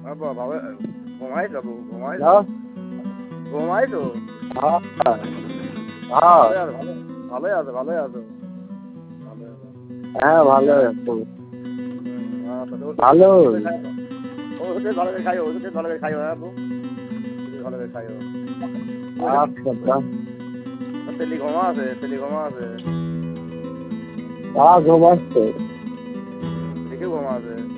ভাবে ঘুমাই যাবো ঘুমাই হ্যালো ঘুমাই তো হ্যাঁ হ্যাঁ ভালোই আছে ভালোই আছে ভালোই আছে হ্যাঁ ভালো আছো ভালো ওষুধে ভালো করে খাইও ওষুধে ভালো করে খাইও হ্যাঁ ভালো করে খাইও আচ্ছা তেলি ঘুমা আছে ঘুমাচ্ছে দেখে ঘুমা আছে